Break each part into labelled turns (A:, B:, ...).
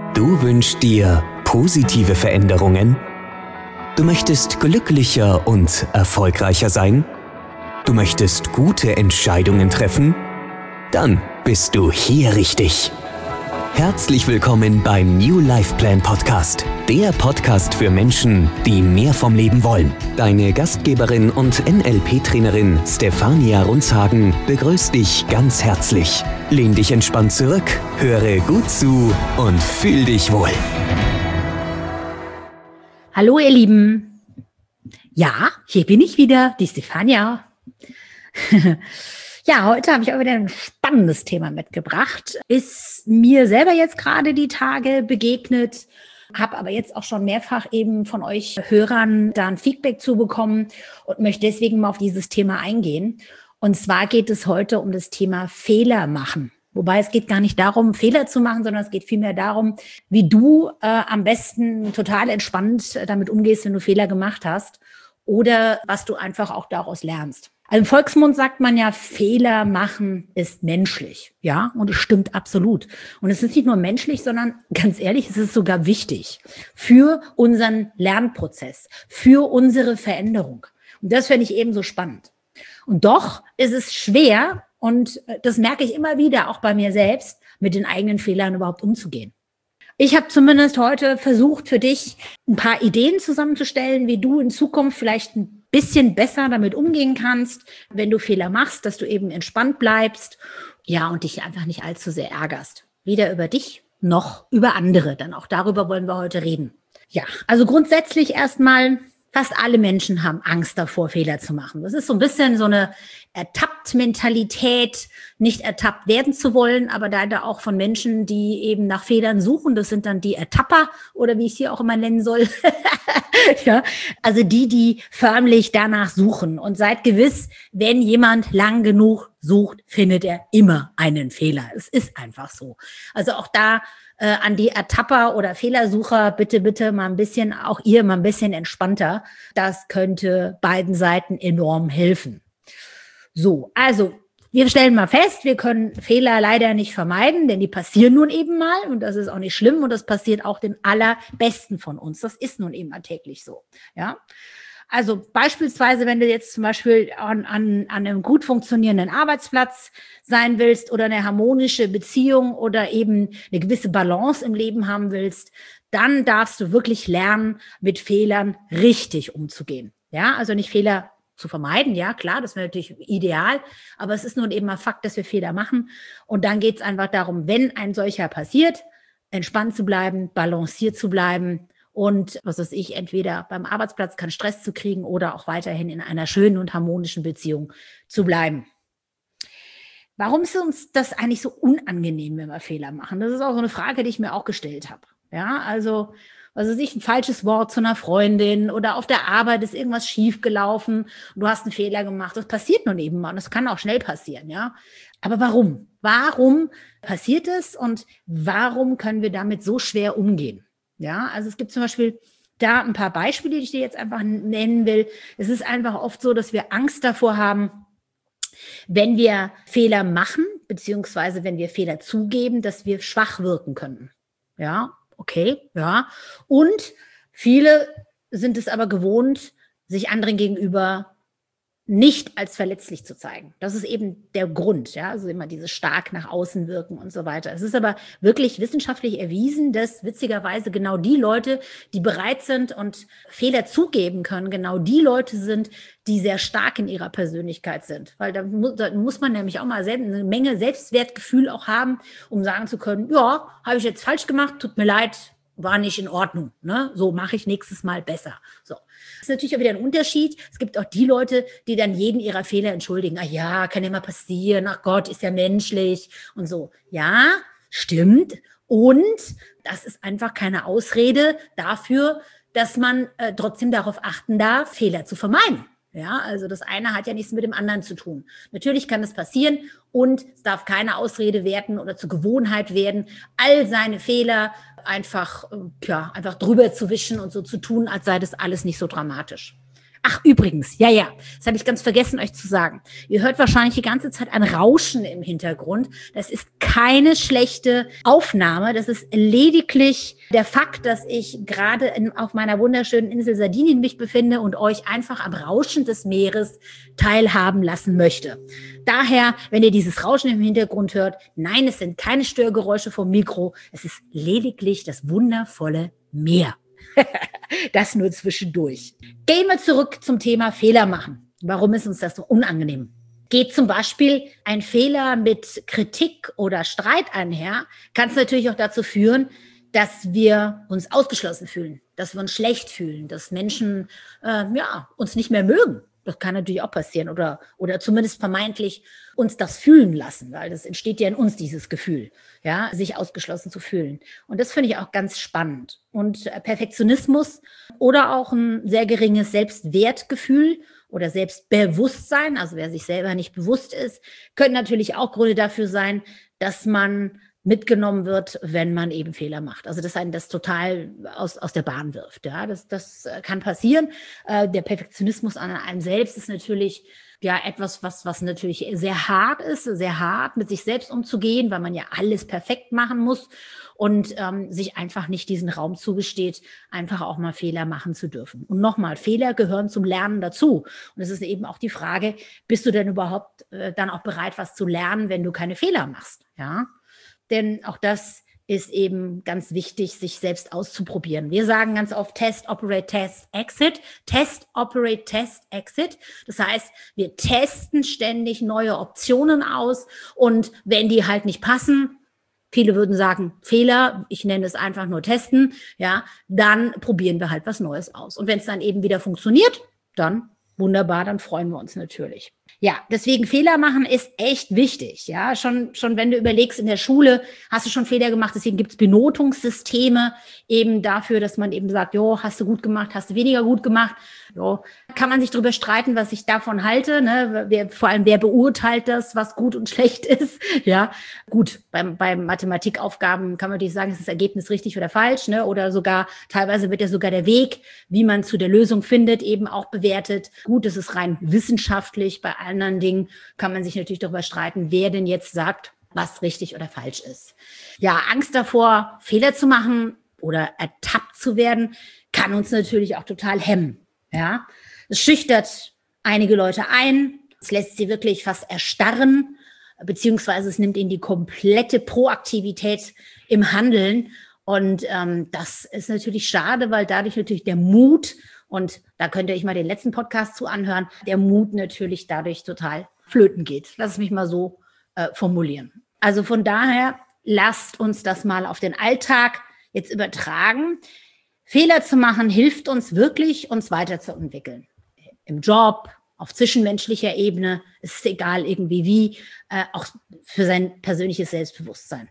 A: Du wünschst dir positive Veränderungen? Du möchtest glücklicher und erfolgreicher sein? Du möchtest gute Entscheidungen treffen? Dann bist du hier richtig. Herzlich willkommen beim New Life Plan Podcast, der Podcast für Menschen, die mehr vom Leben wollen. Deine Gastgeberin und NLP-Trainerin Stefania Runzhagen begrüßt dich ganz herzlich. Lehn dich entspannt zurück, höre gut zu und fühl dich wohl.
B: Hallo ihr Lieben. Ja, hier bin ich wieder, die Stefania. Ja, heute habe ich auch wieder ein spannendes Thema mitgebracht. Ist mir selber jetzt gerade die Tage begegnet, habe aber jetzt auch schon mehrfach eben von euch Hörern da ein Feedback zu bekommen und möchte deswegen mal auf dieses Thema eingehen. Und zwar geht es heute um das Thema Fehler machen. Wobei es geht gar nicht darum, Fehler zu machen, sondern es geht vielmehr darum, wie du am besten total entspannt damit umgehst, wenn du Fehler gemacht hast oder was du einfach auch daraus lernst. Also im Volksmund sagt man ja, Fehler machen ist menschlich. Ja, und es stimmt absolut. Und es ist nicht nur menschlich, sondern ganz ehrlich, es ist sogar wichtig für unseren Lernprozess, für unsere Veränderung. Und das finde ich eben so spannend. Und doch ist es schwer, und das merke ich immer wieder, auch bei mir selbst, mit den eigenen Fehlern überhaupt umzugehen. Ich habe zumindest heute versucht, für dich ein paar Ideen zusammenzustellen, wie du in Zukunft vielleicht ein bisschen besser damit umgehen kannst, wenn du Fehler machst, dass du eben entspannt bleibst, ja, und dich einfach nicht allzu sehr ärgerst. Weder über dich noch über andere. Dann auch darüber wollen wir heute reden. Ja, also grundsätzlich erstmal, fast alle Menschen haben Angst davor, Fehler zu machen. Das ist so ein bisschen so eine Ertappt-Mentalität, nicht ertappt werden zu wollen, aber leider auch von Menschen, die eben nach Fehlern suchen. Das sind dann die Ertapper oder wie ich sie auch immer nennen soll. Ja, also die förmlich danach suchen. Und seid gewiss, wenn jemand lang genug sucht, findet er immer einen Fehler. Es ist einfach so. Also auch da an die Ertapper oder Fehlersucher, bitte mal ein bisschen, auch ihr mal ein bisschen entspannter. Das könnte beiden Seiten enorm helfen. So, also wir stellen mal fest, wir können Fehler leider nicht vermeiden, denn die passieren nun eben mal und das ist auch nicht schlimm und das passiert auch den allerbesten von uns. Das ist nun eben alltäglich so, ja. Also beispielsweise, wenn du jetzt zum Beispiel an einem gut funktionierenden Arbeitsplatz sein willst oder eine harmonische Beziehung oder eben eine gewisse Balance im Leben haben willst, dann darfst du wirklich lernen, mit Fehlern richtig umzugehen. Ja, also nicht Fehler zu vermeiden, ja klar, das wäre natürlich ideal, aber es ist nun eben mal Fakt, dass wir Fehler machen und dann geht es einfach darum, wenn ein solcher passiert, entspannt zu bleiben, balanciert zu bleiben und, was weiß ich, entweder beim Arbeitsplatz keinen Stress zu kriegen oder auch weiterhin in einer schönen und harmonischen Beziehung zu bleiben. Warum ist uns das eigentlich so unangenehm, wenn wir Fehler machen? Das ist auch so eine Frage, die ich mir auch gestellt habe. Ja, also was weiß ich, ein falsches Wort zu einer Freundin oder auf der Arbeit ist irgendwas schief gelaufen und du hast einen Fehler gemacht. Das passiert nun eben mal und das kann auch schnell passieren, ja. Aber warum? Warum passiert es und warum können wir damit so schwer umgehen? Ja, also es gibt zum Beispiel da ein paar Beispiele, die ich dir jetzt einfach nennen will. Es ist einfach oft so, dass wir Angst davor haben, wenn wir Fehler machen, beziehungsweise wenn wir Fehler zugeben, dass wir schwach wirken können. Ja, okay, ja. Und viele sind es aber gewohnt, sich anderen gegenüber nicht als verletzlich zu zeigen. Das ist eben der Grund, ja, also immer dieses stark nach außen wirken und so weiter. Es ist aber wirklich wissenschaftlich erwiesen, dass witzigerweise genau die Leute, die bereit sind und Fehler zugeben können, genau die Leute sind, die sehr stark in ihrer Persönlichkeit sind. Weil da muss man nämlich auch mal eine Menge Selbstwertgefühl auch haben, um sagen zu können, ja, habe ich jetzt falsch gemacht, tut mir leid, war nicht in Ordnung, ne? So mache ich nächstes Mal besser. So. Das ist natürlich auch wieder ein Unterschied. Es gibt auch die Leute, die dann jeden ihrer Fehler entschuldigen. Ach ja, kann ja mal passieren. Ach Gott, ist ja menschlich und so. Ja, stimmt. Und das ist einfach keine Ausrede dafür, dass man trotzdem darauf achten darf, Fehler zu vermeiden. Ja, also das eine hat ja nichts mit dem anderen zu tun. Natürlich kann das passieren und es darf keine Ausrede werden oder zur Gewohnheit werden, all seine Fehler einfach drüber zu wischen und so zu tun, als sei das alles nicht so dramatisch. Ach, übrigens, ja, das habe ich ganz vergessen, euch zu sagen. Ihr hört wahrscheinlich die ganze Zeit ein Rauschen im Hintergrund. Das ist keine schlechte Aufnahme. Das ist lediglich der Fakt, dass ich gerade auf meiner wunderschönen Insel Sardinien mich befinde und euch einfach am Rauschen des Meeres teilhaben lassen möchte. Daher, wenn ihr dieses Rauschen im Hintergrund hört, nein, es sind keine Störgeräusche vom Mikro. Es ist lediglich das wundervolle Meer. Das nur zwischendurch. Gehen wir zurück zum Thema Fehler machen. Warum ist uns das so unangenehm? Geht zum Beispiel ein Fehler mit Kritik oder Streit einher, kann es natürlich auch dazu führen, dass wir uns ausgeschlossen fühlen, dass wir uns schlecht fühlen, dass Menschen uns nicht mehr mögen. Das kann natürlich auch passieren oder zumindest vermeintlich uns das fühlen lassen, weil das entsteht ja in uns, dieses Gefühl, ja, sich ausgeschlossen zu fühlen. Und das finde ich auch ganz spannend. Und Perfektionismus oder auch ein sehr geringes Selbstwertgefühl oder Selbstbewusstsein, also wer sich selber nicht bewusst ist, können natürlich auch Gründe dafür sein, dass man mitgenommen wird, wenn man eben Fehler macht. Also dass einen das total aus der Bahn wirft. Ja, das kann passieren. Der Perfektionismus an einem selbst ist natürlich etwas, was natürlich sehr hart ist, sehr hart mit sich selbst umzugehen, weil man ja alles perfekt machen muss und sich einfach nicht diesen Raum zugesteht, einfach auch mal Fehler machen zu dürfen. Und nochmal, Fehler gehören zum Lernen dazu. Und es ist eben auch die Frage, bist du denn überhaupt dann auch bereit, was zu lernen, wenn du keine Fehler machst? Ja. Denn auch das ist eben ganz wichtig, sich selbst auszuprobieren. Wir sagen ganz oft Test, Operate, Test, Exit. Test, Operate, Test, Exit. Das heißt, wir testen ständig neue Optionen aus und wenn die halt nicht passen, viele würden sagen Fehler, ich nenne es einfach nur testen, ja, dann probieren wir halt was Neues aus. Und wenn es dann eben wieder funktioniert, dann wunderbar, dann freuen wir uns natürlich. Ja, deswegen Fehler machen ist echt wichtig. Ja, schon wenn du überlegst, in der Schule hast du schon Fehler gemacht. Deswegen gibt es Benotungssysteme eben dafür, dass man eben sagt, jo, hast du gut gemacht, hast du weniger gut gemacht. Jo, kann man sich darüber streiten, was ich davon halte. Ne? Vor allem, wer beurteilt das, was gut und schlecht ist. Ja, gut, beim Mathematikaufgaben kann man natürlich sagen, ist das Ergebnis richtig oder falsch. Ne? Oder sogar, teilweise wird ja sogar der Weg, wie man zu der Lösung findet, eben auch bewertet. Gut, das ist rein wissenschaftlich. Bei anderen Dingen kann man sich natürlich darüber streiten, wer denn jetzt sagt, was richtig oder falsch ist. Ja, Angst davor, Fehler zu machen oder ertappt zu werden, kann uns natürlich auch total hemmen. Ja, es schüchtert einige Leute ein, es lässt sie wirklich fast erstarren, beziehungsweise es nimmt ihnen die komplette Proaktivität im Handeln. Und das ist natürlich schade, weil dadurch natürlich der Mut, und da könnt ihr euch mal den letzten Podcast zu anhören, der Mut natürlich dadurch total flöten geht. Lass es mich mal so formulieren. Also von daher, lasst uns das mal auf den Alltag jetzt übertragen. Fehler zu machen hilft uns wirklich, uns weiterzuentwickeln. Im Job, auf zwischenmenschlicher Ebene, es ist egal irgendwie wie, auch für sein persönliches Selbstbewusstsein.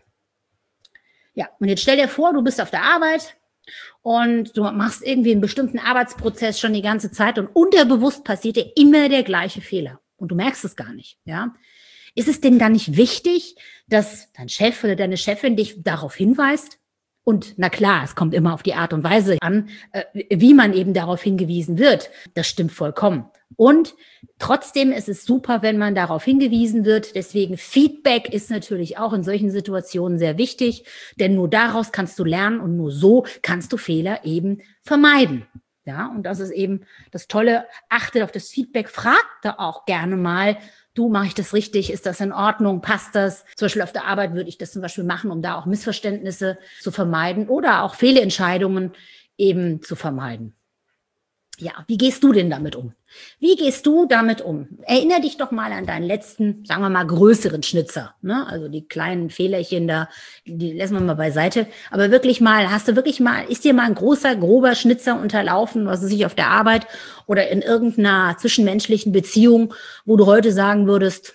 B: Ja, und jetzt stell dir vor, du bist auf der Arbeit und du machst irgendwie einen bestimmten Arbeitsprozess schon die ganze Zeit und unterbewusst passiert dir immer der gleiche Fehler und du merkst es gar nicht, ja. Ist es denn dann nicht wichtig, dass dein Chef oder deine Chefin dich darauf hinweist? Und na klar, es kommt immer auf die Art und Weise an, wie man eben darauf hingewiesen wird. Das stimmt vollkommen. Und trotzdem ist es super, wenn man darauf hingewiesen wird. Deswegen Feedback ist natürlich auch in solchen Situationen sehr wichtig, denn nur daraus kannst du lernen und nur so kannst du Fehler eben vermeiden. Ja, und das ist eben das Tolle. Achtet auf das Feedback, fragt da auch gerne mal, du, mache ich das richtig? Ist das in Ordnung? Passt das? Zum Beispiel auf der Arbeit würde ich das zum Beispiel machen, um da auch Missverständnisse zu vermeiden oder auch Fehlentscheidungen eben zu vermeiden. Ja, wie gehst du denn damit um? Wie gehst du damit um? Erinner dich doch mal an deinen letzten, sagen wir mal, größeren Schnitzer. Ne? Also die kleinen Fehlerchen da, die lassen wir mal beiseite. Aber wirklich mal, ist dir mal ein großer, grober Schnitzer unterlaufen, was weiß ich, auf der Arbeit oder in irgendeiner zwischenmenschlichen Beziehung, wo du heute sagen würdest,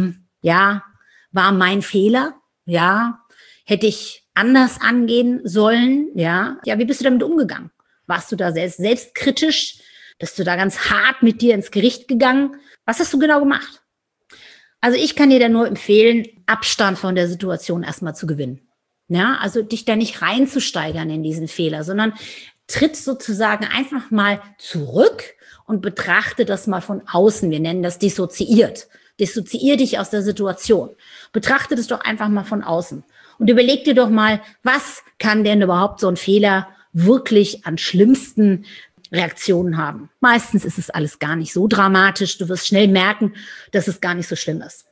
B: ja, war mein Fehler, ja, hätte ich anders angehen sollen, ja, wie bist du damit umgegangen? Warst du da selbstkritisch? Bist du da ganz hart mit dir ins Gericht gegangen? Was hast du genau gemacht? Also ich kann dir da nur empfehlen, Abstand von der Situation erstmal zu gewinnen. Ja, also dich da nicht reinzusteigern in diesen Fehler, sondern tritt sozusagen einfach mal zurück und betrachte das mal von außen. Wir nennen das dissoziiert. Dissoziier dich aus der Situation. Betrachte das doch einfach mal von außen. Und überleg dir doch mal, was kann denn überhaupt so ein Fehler wirklich an schlimmsten Reaktionen haben? Meistens ist es alles gar nicht so dramatisch. Du wirst schnell merken, dass es gar nicht so schlimm ist.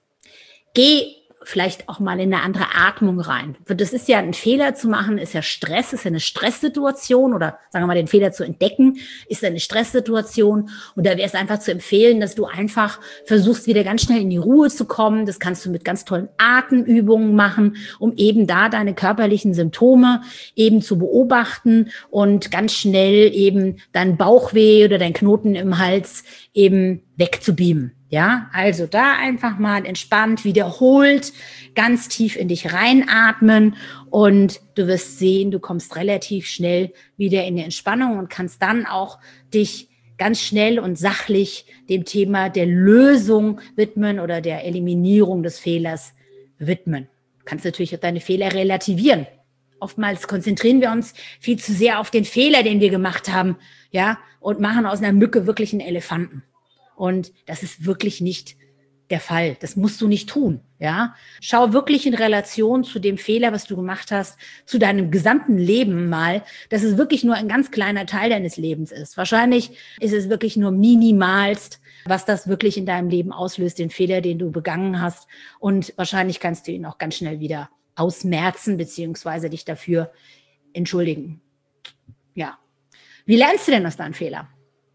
B: Geh vielleicht auch mal in eine andere Atmung rein. Das ist ja ein Fehler zu machen, ist ja Stress, ist ja eine Stresssituation oder sagen wir mal, den Fehler zu entdecken, ist eine Stresssituation. Und da wäre es einfach zu empfehlen, dass du einfach versuchst, wieder ganz schnell in die Ruhe zu kommen. Das kannst du mit ganz tollen Atemübungen machen, um eben da deine körperlichen Symptome eben zu beobachten und ganz schnell eben dein Bauchweh oder dein Knoten im Hals eben wegzubeamen. Ja, also da einfach mal entspannt, wiederholt, ganz tief in dich reinatmen und du wirst sehen, du kommst relativ schnell wieder in die Entspannung und kannst dann auch dich ganz schnell und sachlich dem Thema der Lösung widmen oder der Eliminierung des Fehlers widmen. Du kannst natürlich auch deine Fehler relativieren. Oftmals konzentrieren wir uns viel zu sehr auf den Fehler, den wir gemacht haben, ja, und machen aus einer Mücke wirklich einen Elefanten. Und das ist wirklich nicht der Fall. Das musst du nicht tun, ja. Schau wirklich in Relation zu dem Fehler, was du gemacht hast, zu deinem gesamten Leben mal, dass es wirklich nur ein ganz kleiner Teil deines Lebens ist. Wahrscheinlich ist es wirklich nur minimalst, was das wirklich in deinem Leben auslöst, den Fehler, den du begangen hast. Und wahrscheinlich kannst du ihn auch ganz schnell wieder ausmerzen, beziehungsweise dich dafür entschuldigen. Ja. Wie lernst du denn aus deinen Fehlern?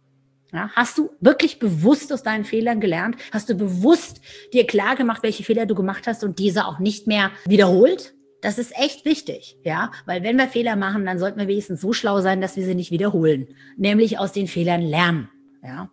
B: Ja, hast du wirklich bewusst aus deinen Fehlern gelernt? Hast du bewusst dir klar gemacht, welche Fehler du gemacht hast und diese auch nicht mehr wiederholt? Das ist echt wichtig, ja, weil wenn wir Fehler machen, dann sollten wir wenigstens so schlau sein, dass wir sie nicht wiederholen, nämlich aus den Fehlern lernen, ja.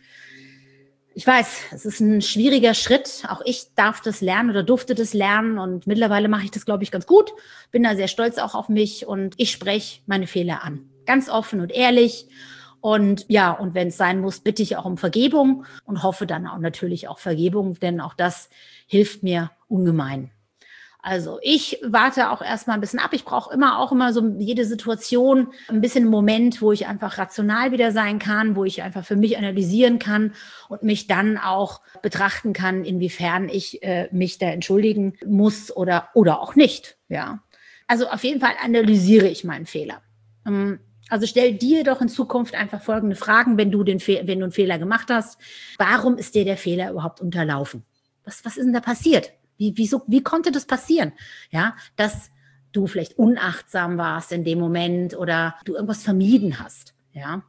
B: Ich weiß, es ist ein schwieriger Schritt. Auch ich darf das lernen oder durfte das lernen und mittlerweile mache ich das, glaube ich, ganz gut. Bin da sehr stolz auch auf mich und ich spreche meine Fehler an. Ganz offen und ehrlich. Und ja, und wenn es sein muss, bitte ich auch um Vergebung und hoffe dann auch natürlich auch Vergebung, denn auch das hilft mir ungemein. Also ich warte auch erstmal ein bisschen ab. Ich brauche immer so jede Situation ein bisschen einen Moment, wo ich einfach rational wieder sein kann, wo ich einfach für mich analysieren kann und mich dann auch betrachten kann, inwiefern ich mich da entschuldigen muss oder auch nicht. Ja, also auf jeden Fall analysiere ich meinen Fehler. Also stell dir doch in Zukunft einfach folgende Fragen, wenn du einen Fehler gemacht hast. Warum ist dir der Fehler überhaupt unterlaufen? Was ist denn da passiert? Wie konnte das passieren? Ja, dass du vielleicht unachtsam warst in dem Moment oder du irgendwas vermieden hast. Ja,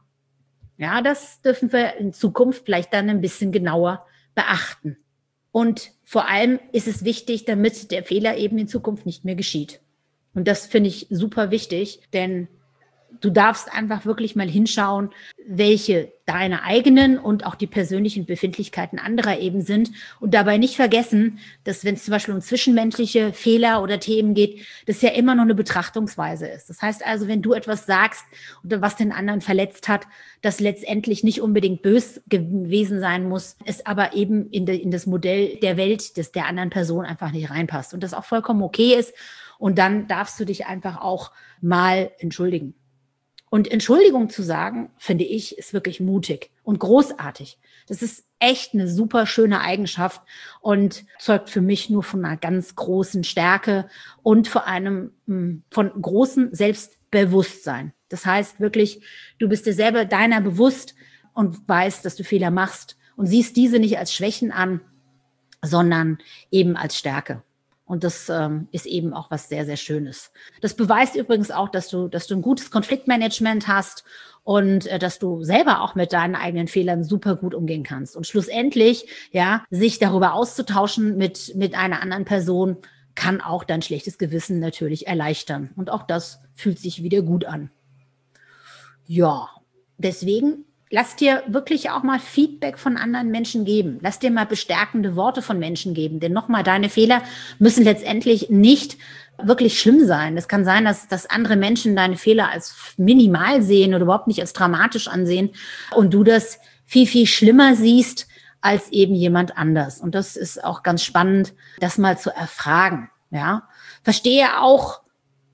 B: das dürfen wir in Zukunft vielleicht dann ein bisschen genauer beachten. Und vor allem ist es wichtig, damit der Fehler eben in Zukunft nicht mehr geschieht. Und das finde ich super wichtig, denn du darfst einfach wirklich mal hinschauen, welche deine eigenen und auch die persönlichen Befindlichkeiten anderer eben sind und dabei nicht vergessen, dass wenn es zum Beispiel um zwischenmenschliche Fehler oder Themen geht, das ja immer noch eine Betrachtungsweise ist. Das heißt also, wenn du etwas sagst oder was den anderen verletzt hat, das letztendlich nicht unbedingt bös gewesen sein muss, es aber eben in das Modell der Welt der anderen Person einfach nicht reinpasst und das auch vollkommen okay ist und dann darfst du dich einfach auch mal entschuldigen. Und Entschuldigung zu sagen, finde ich, ist wirklich mutig und großartig. Das ist echt eine super schöne Eigenschaft und zeugt für mich nur von einer ganz großen Stärke und vor allem von großem Selbstbewusstsein. Das heißt wirklich, du bist dir selber deiner bewusst und weißt, dass du Fehler machst und siehst diese nicht als Schwächen an, sondern eben als Stärke. Und das ist eben auch was sehr, sehr Schönes. Das beweist übrigens auch, dass du ein gutes Konfliktmanagement hast und dass du selber auch mit deinen eigenen Fehlern super gut umgehen kannst. Und schlussendlich, ja, sich darüber auszutauschen mit einer anderen Person kann auch dein schlechtes Gewissen natürlich erleichtern. Und auch das fühlt sich wieder gut an. Ja, deswegen lass dir wirklich auch mal Feedback von anderen Menschen geben. Lass dir mal bestärkende Worte von Menschen geben. Denn nochmal, deine Fehler müssen letztendlich nicht wirklich schlimm sein. Es kann sein, dass andere Menschen deine Fehler als minimal sehen oder überhaupt nicht als dramatisch ansehen und du das viel, viel schlimmer siehst als eben jemand anders. Und das ist auch ganz spannend, das mal zu erfragen. Ja, verstehe auch,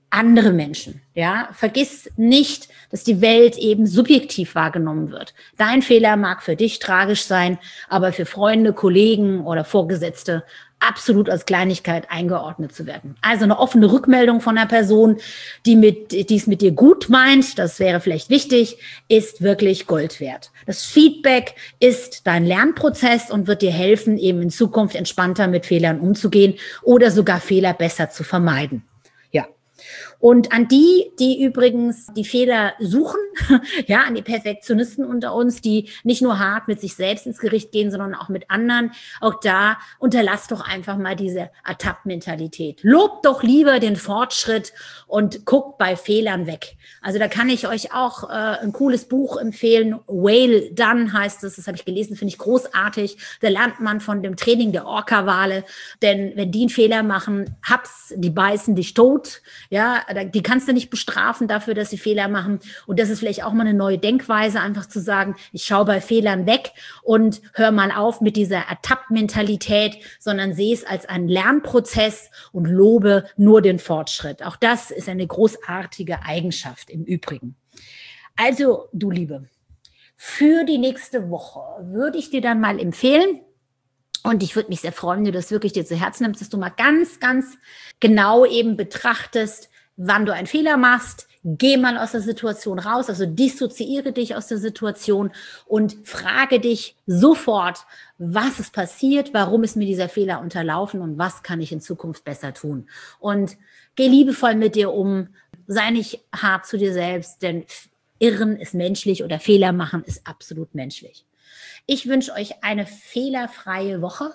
B: andere Menschen. Ja, vergiss nicht, dass die Welt eben subjektiv wahrgenommen wird. Dein Fehler mag für dich tragisch sein, aber für Freunde, Kollegen oder Vorgesetzte absolut als Kleinigkeit eingeordnet zu werden. Also eine offene Rückmeldung von einer Person, die es mit dir gut meint, das wäre vielleicht wichtig, ist wirklich Gold wert. Das Feedback ist dein Lernprozess und wird dir helfen, eben in Zukunft entspannter mit Fehlern umzugehen oder sogar Fehler besser zu vermeiden. Ja. Und an die übrigens die Fehler suchen, ja, an die Perfektionisten unter uns, die nicht nur hart mit sich selbst ins Gericht gehen, sondern auch mit anderen, auch da unterlass doch einfach mal diese Ertapp-Mentalität. Lobt doch lieber den Fortschritt und guckt bei Fehlern weg. Also da kann ich euch auch ein cooles Buch empfehlen. Whale Done heißt es, das habe ich gelesen, finde ich großartig. Da lernt man von dem Training der Orca-Wale, denn wenn die einen Fehler machen, die beißen dich tot, ja, die kannst du nicht bestrafen dafür, dass sie Fehler machen. Und das ist vielleicht auch mal eine neue Denkweise, einfach zu sagen, ich schaue bei Fehlern weg und hör mal auf mit dieser Ertapp-Mentalität, sondern sehe es als einen Lernprozess und lobe nur den Fortschritt. Auch das ist eine großartige Eigenschaft im Übrigen. Also, du Liebe, für die nächste Woche würde ich dir dann mal empfehlen, und ich würde mich sehr freuen, wenn du das wirklich dir zu Herzen nimmst, dass du mal ganz, ganz genau eben betrachtest, wann du einen Fehler machst. Geh mal aus der Situation raus, also dissoziiere dich aus der Situation und frage dich sofort, was ist passiert, warum ist mir dieser Fehler unterlaufen und was kann ich in Zukunft besser tun. Und geh liebevoll mit dir um, sei nicht hart zu dir selbst, denn Irren ist menschlich oder Fehler machen ist absolut menschlich. Ich wünsche euch eine fehlerfreie Woche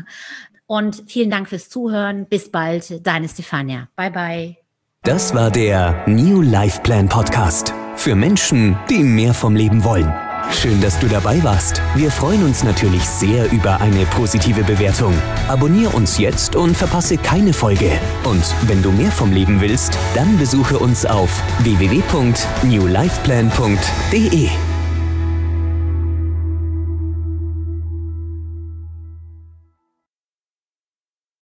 B: und vielen Dank fürs Zuhören. Bis bald, deine Stefania. Bye, bye.
A: Das war der New Life Plan Podcast für Menschen, die mehr vom Leben wollen. Schön, dass du dabei warst. Wir freuen uns natürlich sehr über eine positive Bewertung. Abonnier uns jetzt und verpasse keine Folge. Und wenn du mehr vom Leben willst, dann besuche uns auf www.newlifeplan.de.